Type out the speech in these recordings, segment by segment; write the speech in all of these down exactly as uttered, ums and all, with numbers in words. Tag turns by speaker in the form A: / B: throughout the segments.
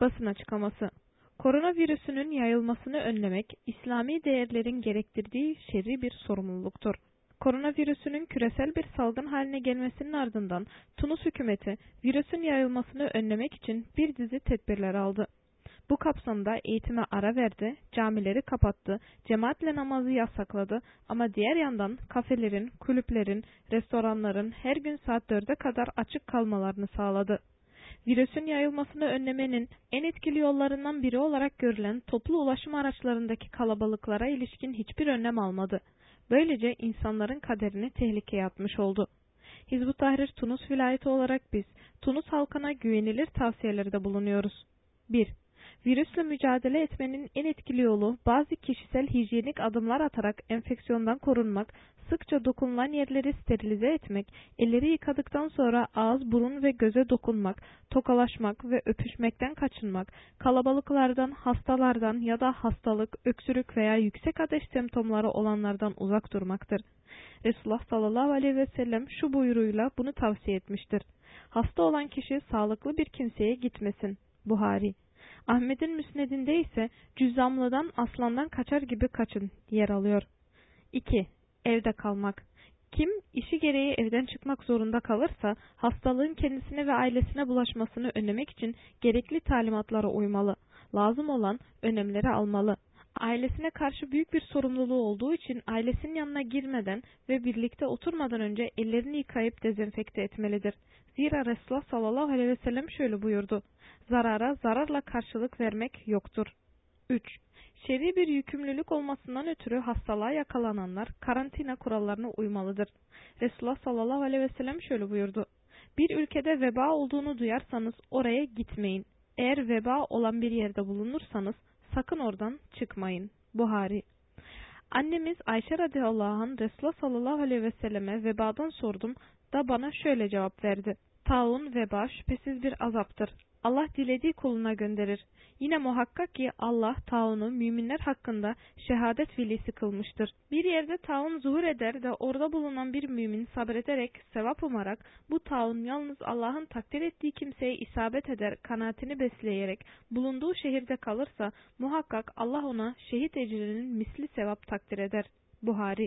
A: Basın açıklaması. Koronavirüsünün yayılmasını önlemek, İslami değerlerin gerektirdiği şer'i bir sorumluluktur. Koronavirüsünün küresel bir salgın haline gelmesinin ardından Tunus hükümeti virüsün yayılmasını önlemek için bir dizi tedbirler aldı. Bu kapsamda eğitime ara verdi, camileri kapattı, cemaatle namazı yasakladı ama diğer yandan kafelerin, kulüplerin, restoranların her gün saat dörde kadar açık kalmalarını sağladı. Virüsün yayılmasını önlemenin en etkili yollarından biri olarak görülen toplu ulaşım araçlarındaki kalabalıklara ilişkin hiçbir önlem almadı. Böylece insanların kaderini tehlikeye atmış oldu. Hizb-ut Tahrir Tunus vilayeti olarak biz, Tunus halkına güvenilir tavsiyelerde bulunuyoruz. bir. Virüsle mücadele etmenin en etkili yolu bazı kişisel hijyenik adımlar atarak enfeksiyondan korunmak, sıkça dokunulan yerleri sterilize etmek, elleri yıkadıktan sonra ağız, burun ve göze dokunmak, tokalaşmak ve öpüşmekten kaçınmak, kalabalıklardan, hastalardan ya da hastalık, öksürük veya yüksek ateş semptomları olanlardan uzak durmaktır. Resulullah sallallahu aleyhi ve sellem şu buyruğuyla bunu tavsiye etmiştir. Hasta olan kişi sağlıklı bir kimseye gitmesin. Buhari. Ahmet'in müsnedinde ise cüzzamlıdan aslandan kaçar gibi kaçın yer alıyor. iki. Evde kalmak. Kim işi gereği evden çıkmak zorunda kalırsa hastalığın kendisine ve ailesine bulaşmasını önlemek için gerekli talimatlara uymalı. Lazım olan önlemleri almalı. Ailesine karşı büyük bir sorumluluğu olduğu için ailesinin yanına girmeden ve birlikte oturmadan önce ellerini yıkayıp dezenfekte etmelidir. Zira Resulullah sallallahu aleyhi ve sellem şöyle buyurdu. Zarara zararla karşılık vermek yoktur. üç. Şer'i bir yükümlülük olmasından ötürü hastalığa yakalananlar karantina kurallarına uymalıdır. Resulullah sallallahu aleyhi ve sellem şöyle buyurdu. Bir ülkede veba olduğunu duyarsanız oraya gitmeyin. Eğer veba olan bir yerde bulunursanız sakın oradan çıkmayın. Buhari. Annemiz Ayşe radıyallahu anh Resulullah sallallahu aleyhi ve selleme vebadan sordum da bana şöyle cevap verdi. Taun veba şüphesiz bir azaptır. Allah dilediği kuluna gönderir. Yine muhakkak ki Allah taunu müminler hakkında şehadet velisi kılmıştır. Bir yerde taun zuhur eder de orada bulunan bir mümin sabrederek, sevap umarak bu taun yalnız Allah'ın takdir ettiği kimseye isabet eder kanaatini besleyerek bulunduğu şehirde kalırsa muhakkak Allah ona şehit ecrinin misli sevap takdir eder. Buhari.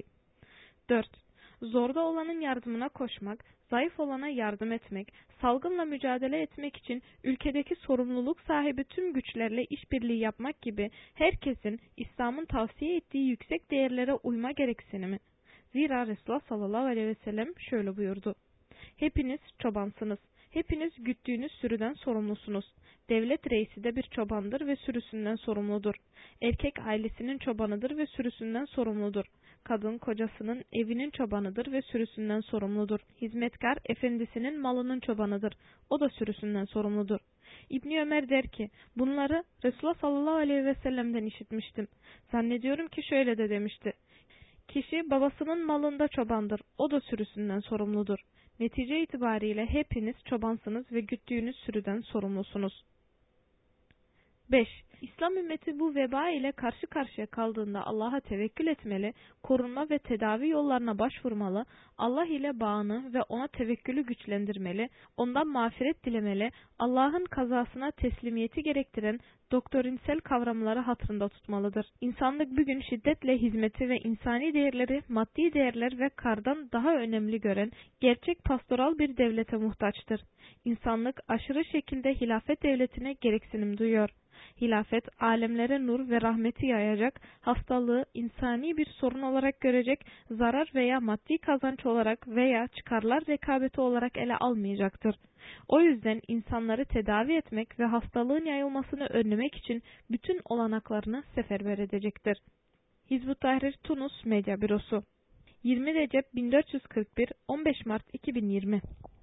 A: dört. Zorda olanın yardımına koşmak, zayıf olana yardım etmek, salgınla mücadele etmek için ülkedeki sorumluluk sahibi tüm güçlerle işbirliği yapmak gibi herkesin İslam'ın tavsiye ettiği yüksek değerlere uyma gereksinimi. Zira Resulullah sallallahu aleyhi ve sellem şöyle buyurdu. Hepiniz çobansınız. Hepiniz güttüğünüz sürüden sorumlusunuz. Devlet reisi de bir çobandır ve sürüsünden sorumludur. Erkek ailesinin çobanıdır ve sürüsünden sorumludur. Kadın kocasının evinin çobanıdır ve sürüsünden sorumludur. Hizmetkar efendisinin malının çobanıdır. O da sürüsünden sorumludur. İbni Ömer der ki, bunları Resulullah sallallahu aleyhi ve sellem'den işitmiştim. Zannediyorum ki şöyle de demişti. Kişi babasının malında çobandır. O da sürüsünden sorumludur. Netice itibariyle hepiniz çobansınız ve güttüğünüz sürüden sorumlusunuz. beş. İslam ümmeti bu veba ile karşı karşıya kaldığında Allah'a tevekkül etmeli, korunma ve tedavi yollarına başvurmalı, Allah ile bağını ve ona tevekkülü güçlendirmeli, ondan mağfiret dilemeli, Allah'ın kazasına teslimiyeti gerektiren doktorinsel kavramları hatırında tutmalıdır. İnsanlık bugün şiddetle hizmeti ve insani değerleri maddi değerler ve kardan daha önemli gören gerçek pastoral bir devlete muhtaçtır. İnsanlık aşırı şekilde hilafet devletine gereksinim duyuyor. Hilafet, alemlere nur ve rahmeti yayacak, hastalığı insani bir sorun olarak görecek, zarar veya maddi kazanç olarak veya çıkarlar rekabeti olarak ele almayacaktır. O yüzden insanları tedavi etmek ve hastalığın yayılmasını önlemek için bütün olanaklarını seferber edecektir. Hizb-ut Tahrir Tunus Medya Bürosu yirmi Recep bin dört yüz kırk bir on beş Mart iki bin yirmi